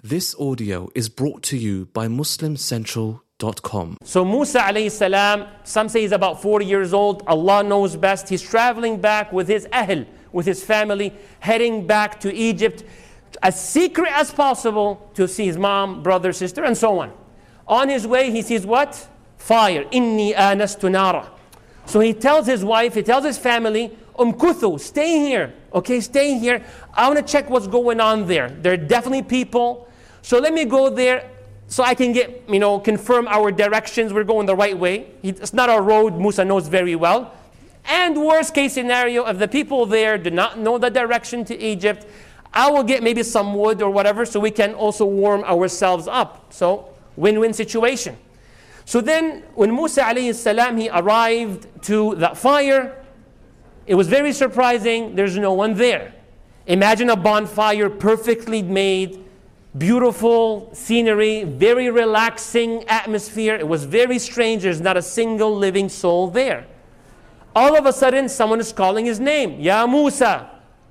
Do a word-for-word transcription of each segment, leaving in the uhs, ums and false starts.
This audio is brought to you by Muslim Central dot com. So Musa alayhi salam, some say he's about forty years old. Allah knows best. He's traveling back with his ahl, with his family, heading back to Egypt as secret as possible to see his mom, brother, sister, and so on. On his way, he sees what? Fire. Inni anastu nara. So he tells his wife, he tells his family, Umkuthu, stay here. Okay, stay here. I want to check what's going on there. There are definitely people. So let me go there so I can get, you know, confirm our directions. We're going the right way. It's not a road Musa knows very well. And worst case scenario, if the people there do not know the direction to Egypt, I will get maybe some wood or whatever so we can also warm ourselves up. So win-win situation. So then when Musa alayhi salam, he arrived to that fire, it was very surprising. There's no one there. Imagine a bonfire perfectly made, beautiful scenery, very relaxing atmosphere. It was very strange. There's not a single living soul there. All of a sudden, someone is calling his name. Ya Musa.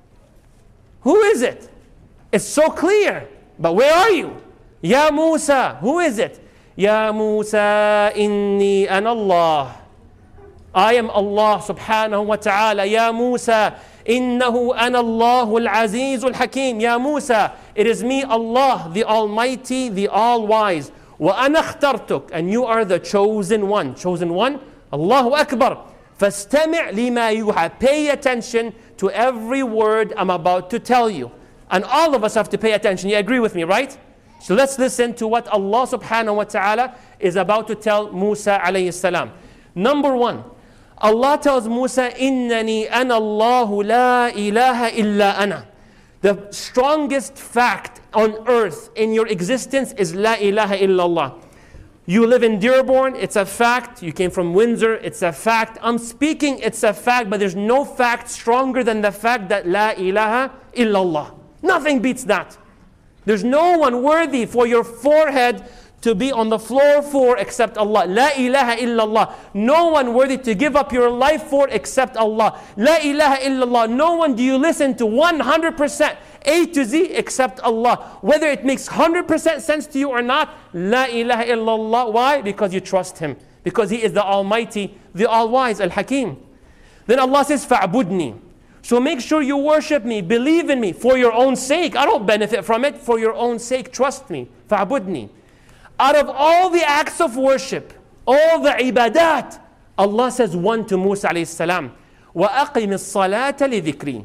Who is it? It's so clear. But where are you? Ya Musa. Who is it? Ya Musa, inni an Allah. I am Allah subhanahu wa ta'ala. Ya Musa, innahu an Allahul Azizul Hakim. Ya Musa, it is me, Allah, the Almighty, the All-Wise. Wa ana akhtartuk, and you are the chosen one. Chosen one? Allahu Akbar. Fastami' lima yuha. Pay attention to every word I'm about to tell you. And all of us have to pay attention. You agree with me, right? So let's listen to what Allah subhanahu wa ta'ala is about to tell Musa alayhi salam. Number one, Allah tells Musa, Innani ana Allahu la ilaha illa ana. The strongest fact on earth in your existence is La ilaha illallah. You live in Dearborn, it's a fact. You came from Windsor, it's a fact. I'm speaking, it's a fact, but there's no fact stronger than the fact that La ilaha illallah. Nothing beats that. There's no one worthy for your forehead to be on the floor for except Allah. La ilaha illallah. No one worthy to give up your life for except Allah. La ilaha illallah. No one do you listen to one hundred percent A to Z except Allah. Whether it makes one hundred percent sense to you or not, La ilaha illallah. Why? Because you trust Him. Because He is the Almighty, the All-Wise, Al-Hakim. Then Allah says, فَعْبُدْنِي. So make sure you worship me, believe in me for your own sake. I don't benefit from it. For your own sake, trust me. فَعْبُدْنِي. Out of all the acts of worship, all the ibadat, Allah says one to Musa alayhi salam, وَأَقِمِ الصَّلَاةَ لِذِكْرِي.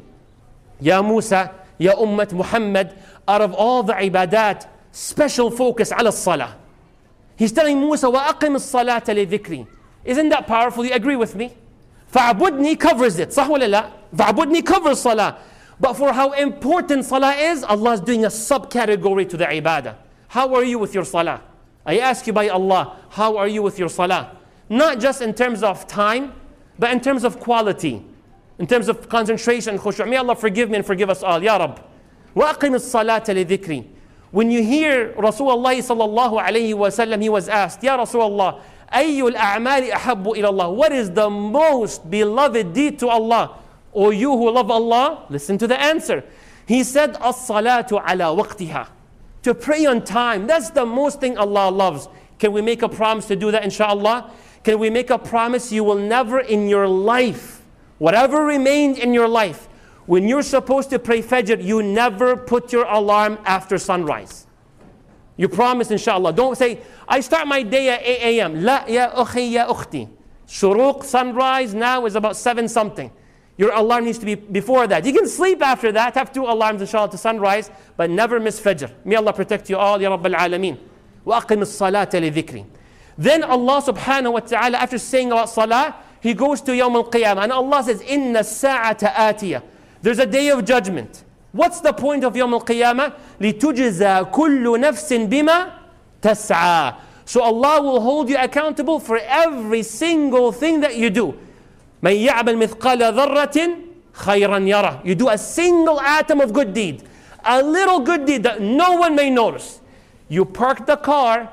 Ya Musa, Ya Ummat Muhammad, out of all the ibadat, special focus ala salah. He's telling Musa, وَأَقِمِ الصَّلَاةَ لِذِكْرِي. Isn't that powerful? You agree with me? فَعْبُدْنِي covers it. صح ولا لا? فَعْبُدْني covers salah. But for how important salah is, Allah is doing a subcategory to the ibadah. How are you with your salah? I ask you by Allah, how are you with your salah? Not just in terms of time, but in terms of quality, in terms of concentration and khushu'. May Allah forgive me and forgive us all. Ya Rabb. وَأَقِمِ الصَّلَاةَ لِذِكْرِي. When you hear Rasulullah sallallahu alayhi wa sallam, he was asked, Ya Rasulullah, أَيُّ الْأَعْمَالِ أَحَبُّ إِلَى اللَّهِ. What is the most beloved deed to Allah? O you who love Allah, listen to the answer. He said, الصَّلَاةُ عَلَى وَقْتِهَا. To pray on time. That's the most thing Allah loves. Can we make a promise to do that, inshallah? Can we make a promise you will never in your life, whatever remained in your life, when you're supposed to pray Fajr, you never put your alarm after sunrise. You promise, inshallah. Don't say, I start my day at eight a m La ya ukhi ya ukhti. Shuruq, sunrise now is about seven something. Your alarm needs to be before that. You can sleep after that, have two alarms inshallah to sunrise, but never miss Fajr. May Allah protect you all, Ya Rabbal Alameen. وَأَقِمِ الصَّلَاةَ لِذِكْرِ. Then Allah subhanahu wa ta'ala, after saying about salah, He goes to Yawm al-Qiyamah. And Allah says, إِنَّ السَّاعَةَ آتِيَةً. There's a day of judgment. What's the point of Yawm al-Qiyamah? لِتُجْزَى كُلُّ نَفْسٍ بِمَا تَسْعَى. So Allah will hold you accountable for every single thing that you do. مَنْ يَعْمَلْ مِثْقَالَ ذَرَّةٍ خَيْرًا يَرَهُ. You do a single atom of good deed, a little good deed that no one may notice. You park the car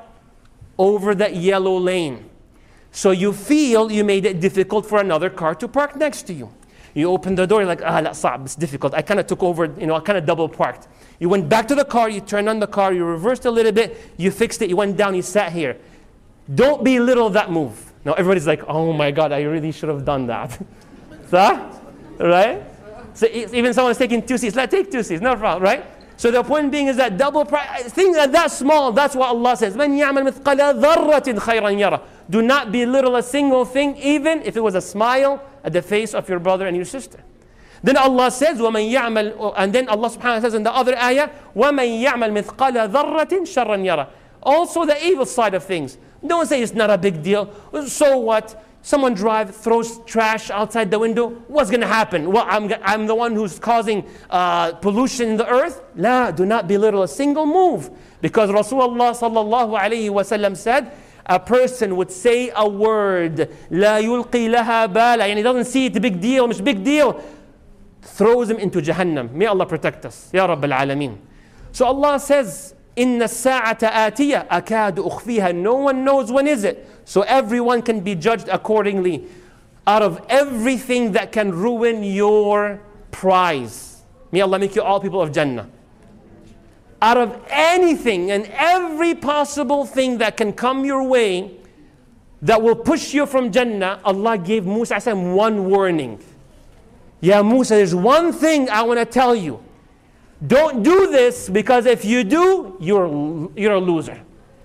over that yellow lane. So you feel you made it difficult for another car to park next to you. You open the door, you're like, ah, la صعب, it's difficult. I kind of took over, you know, I kind of double parked. You went back to the car, you turned on the car, you reversed a little bit, you fixed it, you went down, you sat here. Don't belittle that move. Now everybody's like, oh my God, I really should have done that. So, right? So even someone's taking two seats, let's take two seats, no problem, right? So the point being is that double price, things that that small, that's what Allah says. مَنْ يَعْمَلْ مِثْقَلَ ذَرَّةٍ خَيْرًا يَرَى. Do not belittle a single thing, even if it was a smile at the face of your brother and your sister. Then Allah says, وَمَنْ يَعْمَلْ, and then Allah subhanahu wa ta'ala says in the other ayah, وَمَنْ يَعْمَلْ مِثْقَلَ ذَرَّةٍ شَرًّا يَرَى. Also the evil side of things. Don't say it's not a big deal. So what? Someone drives, throws trash outside the window. What's going to happen? Well, I'm, I'm the one who's causing uh, pollution in the earth. La, do not belittle a single move. Because Rasulullah sallallahu alayhi wa sallam said, a person would say a word, لا يلقي لها بالا, and he doesn't see it a big deal, مش big deal, throws him into Jahannam. May Allah protect us. Ya Rabb al-Alameen. So Allah says, إن الساعة آتية أكاد أخفيها. No one knows when is it. So everyone can be judged accordingly. Out of everything that can ruin your prize. May Allah make you all people of Jannah. Out of anything and every possible thing that can come your way that will push you from Jannah, Allah gave Musa one warning. Ya Musa, there's one thing I want to tell you. Don't do this, because if you do, you're, you're a loser.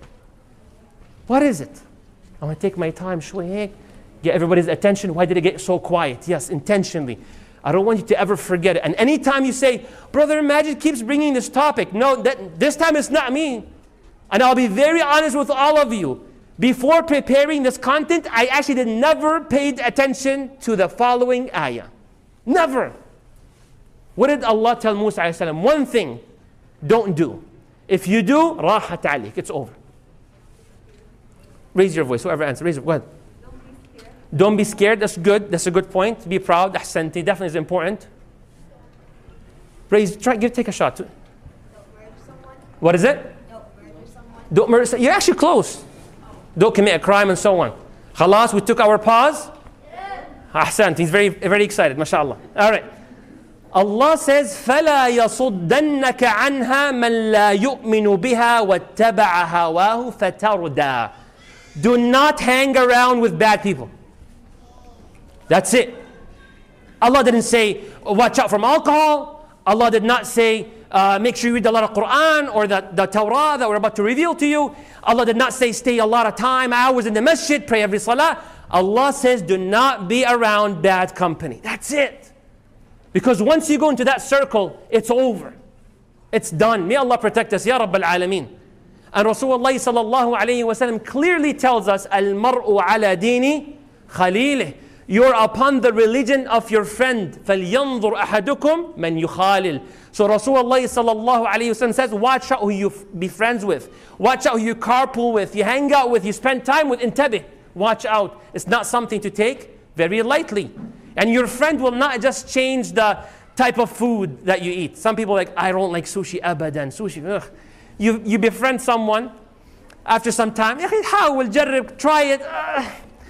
What is it? I want to take my time, shway, get everybody's attention. Why did it get so quiet? Yes, intentionally. I don't want you to ever forget it. And anytime you say, Brother Majid keeps bringing this topic. No, that, this time it's not me. And I'll be very honest with all of you. Before preparing this content, I actually did never paid attention to the following ayah. Never. What did Allah tell Musa alayhi salam? One thing, don't do. If you do, rahat alik, it's over. Raise your voice, whoever answers. Raise it, go ahead. Don't be scared. Don't be scared, that's good. That's a good point. Be proud, ahsanti, definitely is important. Raise, try, give, take a shot. Don't murder someone. What is it? Don't murder someone. Don't murder someone. You're actually close. Don't commit a crime and so on. Khalas, we took our pause. Ahsant, he's very, very excited, mashallah. All right. Allah says, فَلَا يَصُدَّنَّكَ عَنْهَا مَنْ لَا يُؤْمِنُ بِهَا وَاتَّبَعَ هَوَاهُ فَتَرْدَى. Do not hang around with bad people. That's it. Allah didn't say, watch out from alcohol. Allah did not say, uh, make sure you read a lot of Quran or the, the Torah that we're about to reveal to you. Allah did not say, stay a lot of time, hours in the masjid, pray every salah. Allah says, do not be around bad company. That's it. Because once you go into that circle, it's over. It's done. May Allah protect us. Ya Rabb al-Alameen. And Rasulullah sallallahu alayhi wa sallam clearly tells us, Al-mar'u ala dini khalilih. You're upon the religion of your friend. فَلْيَنْظُرْ أَحَدُكُمْ مَنْ يُخَالِلْ. So Rasulullah sallallahu alayhi wa sallam says, watch out who you be friends with. Watch out who you carpool with. You hang out with. You spend time with. Intabih. Watch out. It's not something to take very lightly. And your friend will not just change the type of food that you eat. Some people are like, I don't like sushi, abadan, sushi. Ugh. You, you befriend someone, after some time, how will jarrib, try it. Uh,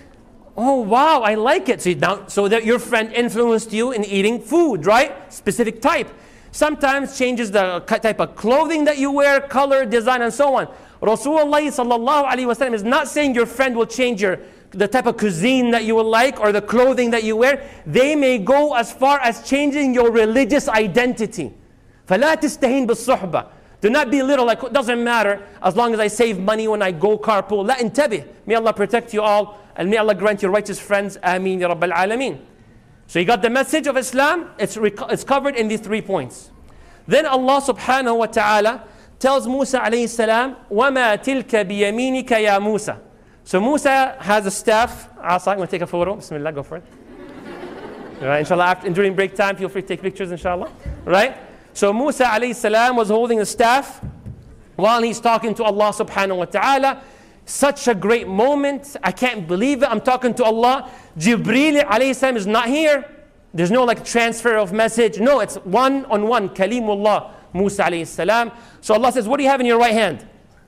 oh wow, I like it. So, now, so that your friend influenced you in eating food, right? Specific type. Sometimes changes the type of clothing that you wear, color, design, and so on. Rasulullah sallallahu alaihi wasallam is not saying your friend will change your the type of cuisine that you will like or the clothing that you wear. They may go as far as changing your religious identity. فَلَا تِسْتَهِينَ بِالصُّحْبَةِ. Do not be little like, it doesn't matter as long as I save money when I go carpool. La intabih. May Allah protect you all and may Allah grant you righteous friends. Ameen ya Rabbal Alameen. So you got the message of Islam. It's, it's covered in these three points. Then Allah subhanahu wa ta'ala tells Musa alayhi salam, وَمَا تِلْكَ بِيَمِينِكَ يَا مُوسَى. So Musa has a staff. Asa, I'm going to take a photo. Bismillah, go for it. Right, inshallah, after, during break time, feel free to take pictures, inshallah. Right? So Musa alayhi salam was holding the staff while he's talking to Allah subhanahu wa ta'ala. Such a great moment. I can't believe it. I'm talking to Allah. Jibreel alayhi salam is not here. There's no like transfer of message. No, it's one on one. Kalimullah, Musa alayhi salam. So Allah says, what do you have in your right hand?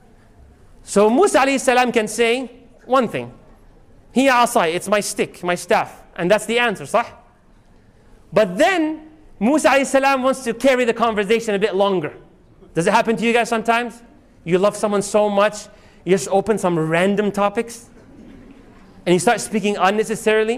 So Musa alayhi salam can say one thing. Hiya asai, it's my stick, my staff. And that's the answer, sah? But then, Musa alayhi salam wants to carry the conversation a bit longer. Does it happen to you guys sometimes? You love someone so much, you just open some random topics, and you start speaking unnecessarily?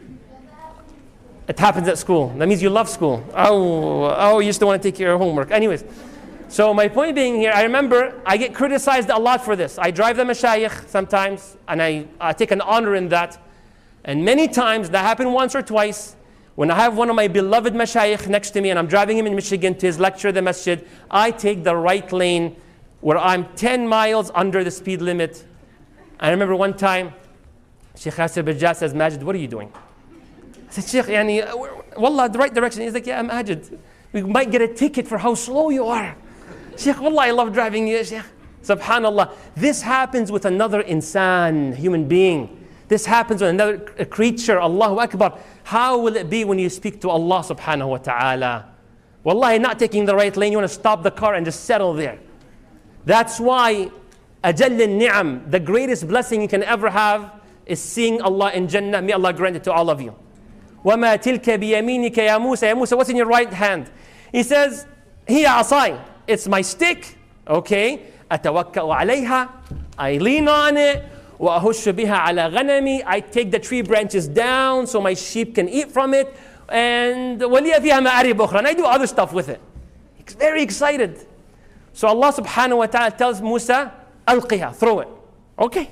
It happens at school. That means you love school. Oh, oh, you just don't want to take your homework. Anyways, so my point being here, I remember I get criticized a lot for this. I drive the mashayikh sometimes, and I, I take an honor in that. And many times, that happened once or twice, when I have one of my beloved mashayikh next to me, and I'm driving him in Michigan to his lecture at the masjid, I take the right lane where I'm ten miles under the speed limit. I remember one time, Sheikh Yasir Bajjah says, Majid, what are you doing? I said, Sheikh, yani, wallah, the right direction. He's like, yeah, Majid, we might get a ticket for how slow you are. Sheikh, wallah, I love driving you, Sheikh. Subhanallah. This happens with another insan, human being. This happens with another creature, Allahu Akbar. How will it be when you speak to Allah subhanahu wa ta'ala? Wallahi, not taking the right lane, you want to stop the car and just settle there. That's why Ajall al-Ni'am, the greatest blessing you can ever have, is seeing Allah in Jannah. May Allah grant it to all of you. وَمَا تِلْكَ بِيَمِينِكَ يَا مُوسَى Ya Musa, what's in your right hand? He says, هِيَ عَصَاي. It's my stick. Okay. أَتَوَكَّأُ عَلَيْهَا. I lean on it. وَأَهُشُّ بِهَا عَلَى غَنَمِي. I take the tree branches down so my sheep can eat from it. And وَلِيَ فِيهَا مَآرِبُ أُخْرَى. And I do other stuff with it. He's very excited. So Allah subhanahu wa ta'ala tells Musa, أَلْقِهَا, throw it. Okay.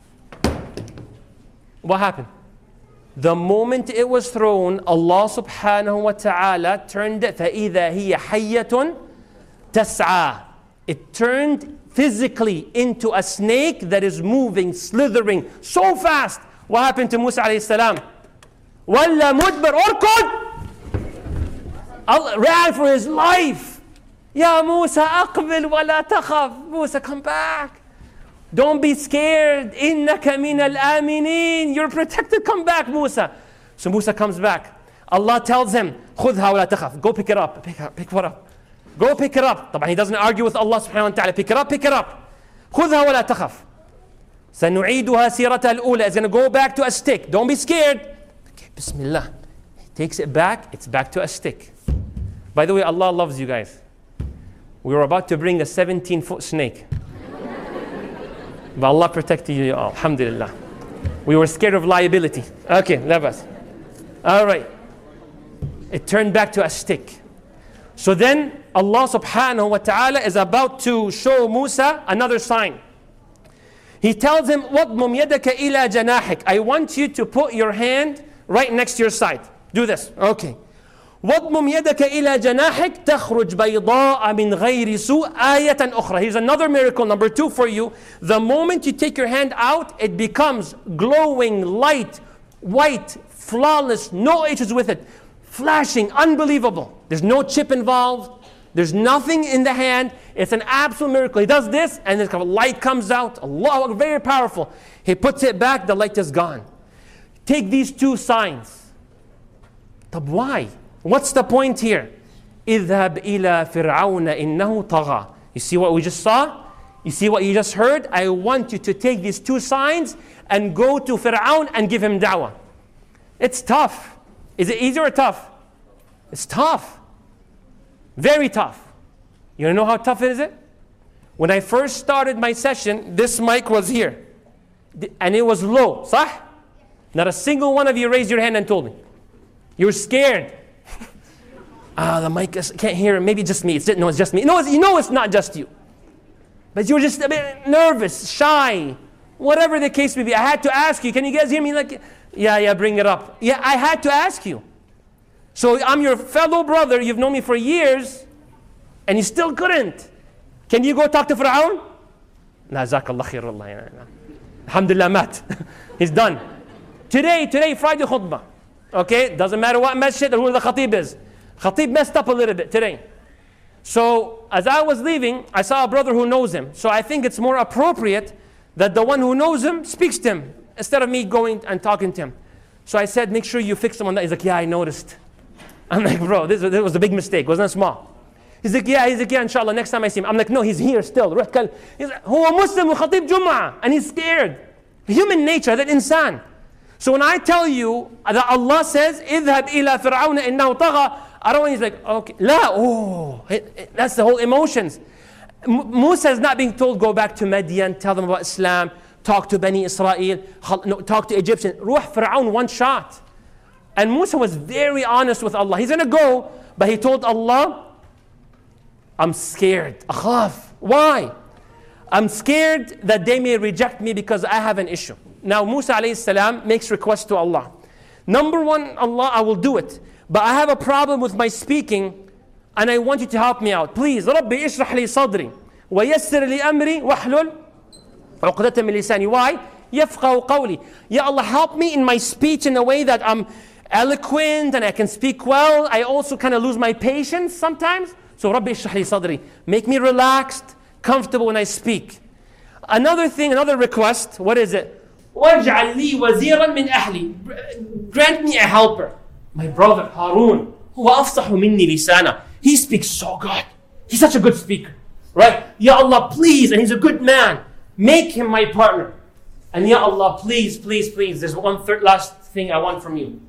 What happened? The moment it was thrown, Allah subhanahu wa ta'ala turned it, فَإِذَا هِيَ حَيَّةٌ تَسْعَى. It turned physically into a snake that is moving, slithering so fast. What happened to Musa alayhi salam? وَلَّا مُدْبِرْ أُرْكُضْ. Allah ran for his life. Ya Musa, أقبل ولا تخف. Musa, come back. Don't be scared. إِنَّكَ مِنَ الْآمِنِينَ. You're protected. Come back, Musa. So Musa comes back. Allah tells him, خُذْهَا وَلَا تَخَفْ. Go pick it up. Pick, up, pick what up? Go pick it up. طبعا he doesn't argue with Allah subhanahu wa ta'ala. Pick it up, pick it up. خُذْهَا وَلَا تَخَفْ. سَنُعِيدُهَا سِيرَةَ الْأُولَى. It's going to go back to a stick. Don't be scared. Okay, Bismillah. He takes it back. It's back to a stick. By the way, Allah loves you guys. We were about to bring a seventeen-foot snake. But Allah protected you all. Alhamdulillah. We were scared of liability. Okay, labas. All right. It turned back to a stick. So then Allah subhanahu wa ta'ala is about to show Musa another sign. He tells him, وَضْمُمْ يَدَكَ إِلَى جَنَاحِكَ. I want you to put your hand right next to your side. Do this. Okay. وَضْمُمْ يَدَكَ إِلَى جَنَاحِكَ تَخْرُجْ بَيْضَاءَ مِنْ غَيْرِ سُوءٍ آيَةً أُخْرى. Here's another miracle, number two for you. The moment you take your hand out, it becomes glowing, light, white, flawless, no issues with it. Flashing, unbelievable. There's no chip involved. There's nothing in the hand. It's an absolute miracle. He does this, and then light comes out. Allah, very powerful. He puts it back, the light is gone. Take these two signs. But why? What's the point here? اذهب إلى فرعون إنه طغى. You see what we just saw? You see what you just heard? I want you to take these two signs and go to Fir'aun and give him da'wah. It's tough. Is it easy or tough? It's tough. Very tough. You know how tough is it? When I first started my session, this mic was here. And it was low. Sah? Not a single one of you raised your hand and told me. You were scared. Ah, the mic is, can't hear it. Maybe just me. It's, no, it's just me. No, it's, you know it's not just you. But you were just a bit nervous, shy, whatever the case may be. I had to ask you, can you guys hear me? Like, yeah, yeah, bring it up. Yeah, I had to ask you. So I'm your fellow brother. You've known me for years, and you still couldn't. Can you go talk to Fir'aun? La zakallah khair Allah. Alhamdulillah, mat. He's done. Today, today, Friday khutbah. Okay, doesn't matter what masjid or who the khatib is. Khatib messed up a little bit today. So as I was leaving, I saw a brother who knows him. So I think it's more appropriate that the one who knows him speaks to him instead of me going and talking to him. So I said, make sure you fix him on that. He's like, yeah, I noticed. I'm like, bro, this, this was a big mistake. Wasn't it small? He's like, yeah, he's like, yeah, inshallah, next time I see him. I'm like, no, he's here still. He's like, هو مسلم وخطيب جمعة. And he's scared. Human nature, that insan. So when I tell you that Allah says, اذهب إلى فرعون إنه طغى, I don't want you to like, okay, لا, oh, it, it, that's the whole emotions. M- Musa is not being told, go back to Madian, tell them about Islam, talk to Bani Israel, no, talk to Egyptians. Ruh Fir'aun, one shot. And Musa was very honest with Allah. He's going to go, but he told Allah, I'm scared. Akhaf. Why? I'm scared that they may reject me because I have an issue. Now Musa alayhi salam makes request to Allah. Number one, Allah, I will do it. But I have a problem with my speaking and I want you to help me out. Please, رَبِّ اشرح لي صدري ويسر لي أمري واحلل عقدة من لساني. Why? يفقه قولي. Ya Allah, help me in my speech in a way that I'm eloquent and I can speak well. I also kind of lose my patience sometimes. So رَبِّ اشرح لي صدري. Make me relaxed, comfortable when I speak. Another thing, another request, what is it? وَاجْعَلْ لِي وَزِيرًا مِنْ أَهْلِي. Grant me a helper. My brother Harun, هو أفصح مني لسانا. He speaks so good. He's such a good speaker. Right? Ya Allah, please, and he's a good man. Make him my partner. And Ya Allah, please, please, please, there's one third last thing I want from you.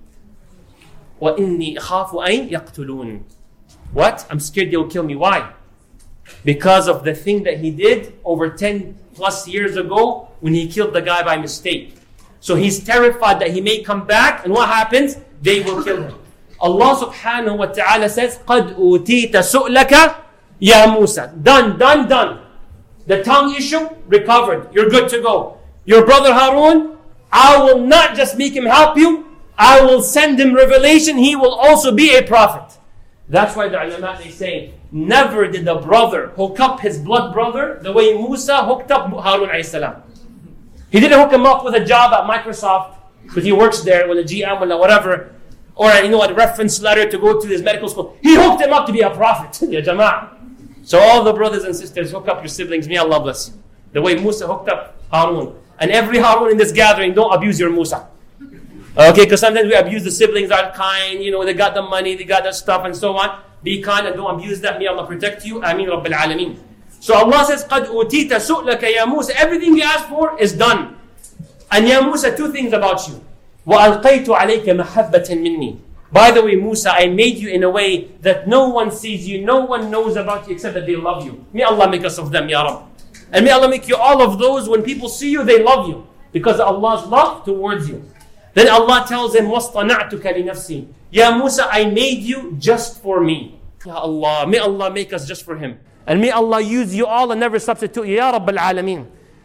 وَإِنِّي أَخَافُ أَنْ يَقْتُلُونَ. What? I'm scared they'll kill me. Why? Because of the thing that he did over ten plus years ago when he killed the guy by mistake. So he's terrified that he may come back, and what happens? They will kill him. Allah subhanahu wa ta'ala says, قَدْ أُوتِيتَ سُؤْلَكَ يَا مُوسَى. Done, done, done. The tongue issue, recovered. You're good to go. Your brother Harun, I will not just make him help you, I will send him revelation. He will also be a prophet. That's why the ulama, they say, never did a brother hook up his blood brother the way Musa hooked up Harun alayhi salam. He didn't hook him up with a job at Microsoft because he works there with a G M or whatever, or you know, a reference letter to go to his medical school. He hooked him up to be a prophet. Ya Jama'ah. So all the brothers and sisters, hook up your siblings. May Allah bless you. The way Musa hooked up Harun. And every Harun in this gathering, don't abuse your Musa. Okay, because sometimes we abuse the siblings are kind, you know, they got the money, they got the stuff and so on. Be kind and don't abuse that. May Allah protect you. Ameen Rabbil Alameen. So Allah says, قَدْ أُوتِيتَ سُؤْلَكَ يَا مُوسَى. Everything you asked for is done. And Ya Musa, two things about you. وَأَلْقَيْتُ عَلَيْكَ مَحَبَّةً مِنِّي. By the way, Musa, I made you in a way that no one sees you, no one knows about you except that they love you. May Allah make us of them, Ya Rabb. And may Allah make you all of those, when people see you, they love you. Because of Allah's love towards you. Then Allah tells him, وَاصْطَنَعْتُكَ لِنَفْسِي. Ya Musa, I made you just for me. Ya Allah, may Allah make us just for Him. And may Allah use you all and never substitute you. Ya Rabb al-Alameen.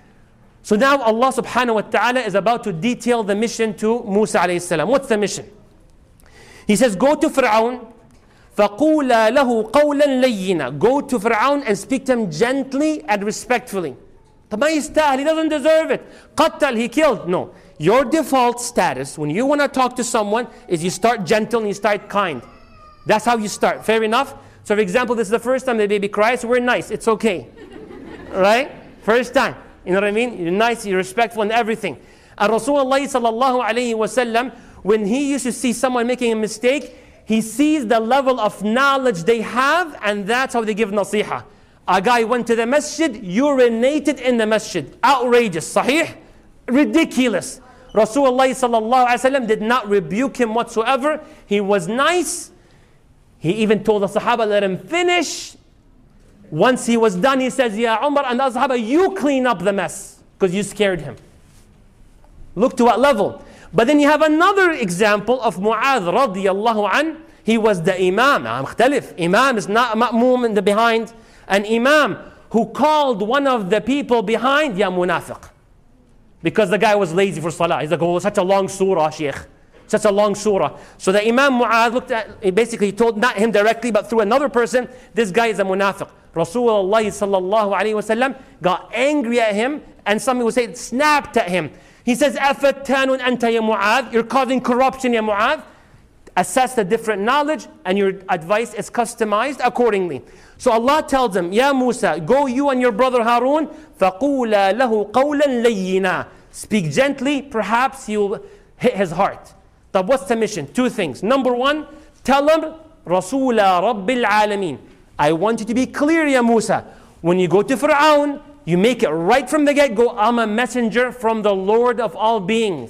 So now Allah subhanahu wa ta'ala is about to detail the mission to Musa alayhi salam. What's the mission? He says, go to Fir'aun. فَقُولَا لَهُ قَوْلًا لَيِّنًا. Go to Fir'aun and speak to him gently and respectfully. طَب ما يستاهل, he doesn't deserve it. قتل, he killed. No. Your default status when you want to talk to someone is you start gentle and you start kind. That's how you start. Fair enough? So for example, this is the first time the baby cries, so we're nice. It's okay. Right? First time. You know what I mean? You're nice, you're respectful and everything. And Rasulullah sallallahu alayhi wa sallam, when he used to see someone making a mistake, he sees the level of knowledge they have, and that's how they give nasiha. A guy went to the masjid, urinated in the masjid. Outrageous. Sahih? Ridiculous. Rasulullah sallallahu alaihi wasallam did not rebuke him whatsoever. He was nice. He even told the Sahaba, let him finish. Once he was done, he says, Ya Umar and the Sahaba, you clean up the mess because you scared him. Look to what level. But then you have another example of Mu'adh radiyallahu an. He was the Imam. مختلف. Imam is not a ma'moom in the behind. An Imam who called one of the people behind, Ya Munafiq. Because the guy was lazy for salah. He's like, oh, such a long surah, Sheikh. Such a long surah. So the Imam Mu'adh looked at, he basically told not him directly, but through another person, this guy is a munafiq. Rasulullah sallallahu alayhi wa sallam got angry at him, and somebody would say, snapped at him. He says, أَفَتَّانٌ أَنْتَ يَا Mu'adh. You're causing corruption, Ya Mu'adh. Assess the different knowledge, and your advice is customized accordingly. So Allah tells him, Ya Musa, go you and your brother Harun, فَقُولَا لَهُ قَوْلًا لَيِّنًا. Speak gently, perhaps you'll hit his heart. But what's the mission? Two things. Number one, tell him, Rasula Rabbil Alameen. I want you to be clear, Ya Musa. When you go to Fir'aun, you make it right from the get-go, I'm a messenger from the Lord of all beings.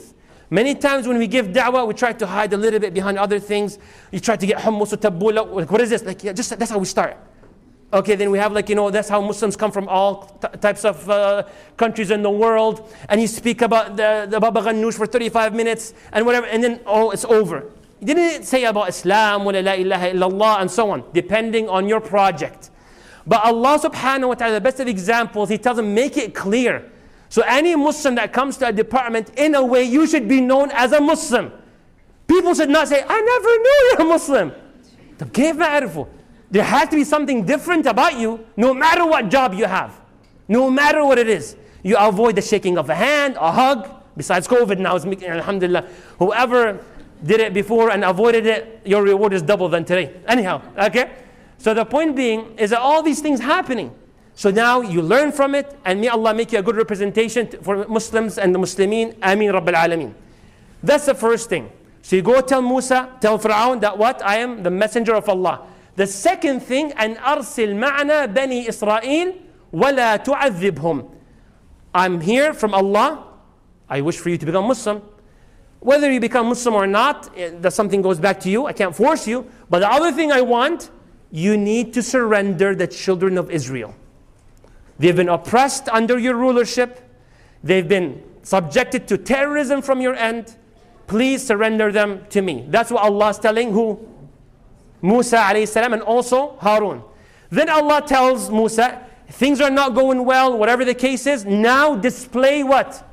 Many times when we give da'wah, we try to hide a little bit behind other things. You try to get hummus or tabbouleh. Like, what is this? Like, yeah, just that's how we start. Okay, then we have like, you know, that's how Muslims come from all t- types of uh, countries in the world. And you speak about the, the Baba Ghanoush for thirty-five minutes and whatever, and then, oh, it's over. You didn't say about Islam, wa la ilaha illallah, and so on, depending on your project. But Allah subhanahu wa ta'ala, the best of examples, He tells them, make it clear. So any Muslim that comes to a department, in a way, you should be known as a Muslim. People should not say, I never knew you're a Muslim. كيف نعرفه? There has to be something different about you, no matter what job you have. No matter what it is. You avoid the shaking of a hand, a hug. Besides COVID now, is making, alhamdulillah. Whoever did it before and avoided it, your reward is double than today. Anyhow, okay? So the point being is that all these things happening. So now you learn from it, and may Allah make you a good representation for Muslims and the Muslimin. Ameen Rabbil Alameen. That's the first thing. So you go tell Musa, tell Fir'aun that what? I am the messenger of Allah. The second thing, أن أرسل معنا بني إسرائيل ولا تعذبهم. I'm here from Allah. I wish for you to become Muslim. Whether you become Muslim or not, that something goes back to you. I can't force you. But the other thing I want, you need to surrender the children of Israel. They've been oppressed under your rulership. They've been subjected to terrorism from your end. Please surrender them to me. That's what Allah is telling who? Musa alayhi salam and also Harun. Then Allah tells Musa, things are not going well, whatever the case is, now display what?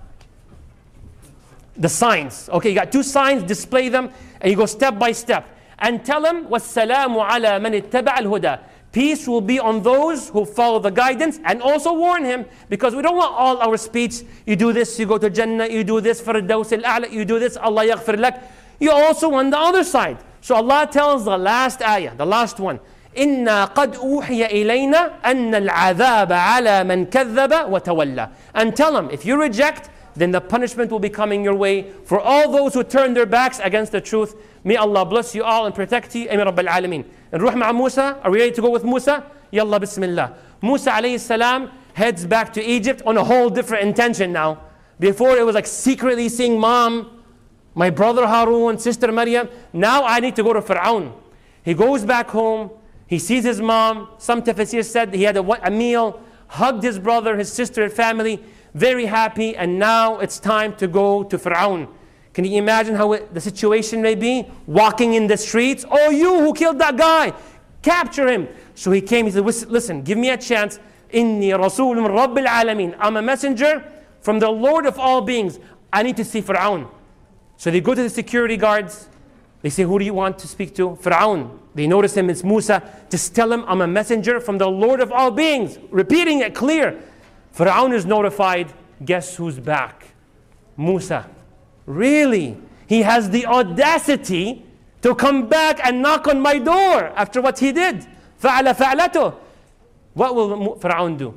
The signs. Okay, you got two signs, display them, and you go step by step. And tell them, وَالسَّلَامُ عَلَى مَنِ اتَّبَعَ الْهُدَى. Peace will be on those who follow the guidance, and also warn him, because we don't want all our speech, you do this, you go to Jannah, you do this, Firdaus al-A'la, you do this, Allah yaghfir lak. You also want the other side. So Allah tells the last ayah, the last one, إِنَّا قَدْ أُوحِيَ إِلَيْنَا أَنَّ الْعَذَابَ عَلَى مَنْ كَذَّبَ وَتَوَلَّى. And tell them, if you reject, then the punishment will be coming your way for all those who turn their backs against the truth. May Allah bless you all and protect you. Amin Rabbil Alameen. And Ruh ma'a Musa, are we ready to go with Musa? Yalla Bismillah. Musa alayhi salam heads back to Egypt on a whole different intention now. Before it was like secretly seeing mom, my brother Harun, sister Maryam. Now I need to go to Fir'aun. He goes back home. He sees his mom. Some tafsir said he had a, a meal, hugged his brother, his sister, and family. Very happy. And now it's time to go to Fir'aun. Can you imagine how it, the situation may be? Walking in the streets. Oh, you who killed that guy. Capture him. So he came. He said, listen, give me a chance. Inni Rasul min Rabbil Alameen. I'm a messenger from the Lord of all beings. I need to see Fir'aun. So they go to the security guards. They say, who do you want to speak to? Fir'aun. They notice him, it's Musa. Just tell him, I'm a messenger from the Lord of all beings. Repeating it clear. Fir'aun is notified. Guess who's back? Musa. Really? He has the audacity to come back and knock on my door after what he did. فَعَلَ فَعْلَتُهُ. What will Fir'aun do?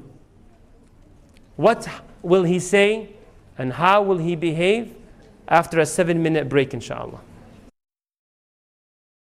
What will he say? And how will he behave? After a seven minute break, inshallah.